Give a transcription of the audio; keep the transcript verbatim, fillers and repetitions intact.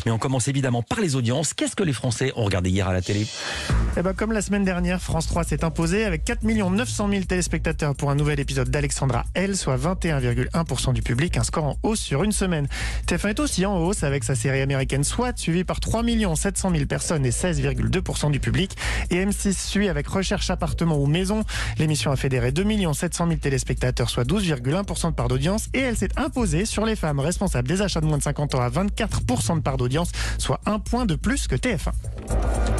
Mais on commence évidemment par les audiences. Qu'est-ce que les Français ont regardé hier à la télé ? Eh ben, comme la semaine dernière, France trois s'est imposé avec quatre millions neuf cent mille téléspectateurs pour un nouvel épisode d'Alexandra L, soit vingt et un virgule un pour cent du public, un score en hausse sur une semaine. T F un est aussi en hausse avec sa série américaine SWAT, suivie par trois millions sept cent mille personnes et seize virgule deux pour cent du public. Et M six suit avec Recherche appartement ou maison. L'émission a fédéré deux millions sept cent mille téléspectateurs, soit douze virgule un pour cent de part d'audience. Et elle s'est imposée sur les femmes responsables des achats de moins de cinquante ans à vingt-quatre pour cent de part d'audience, soit un point de plus que T F un.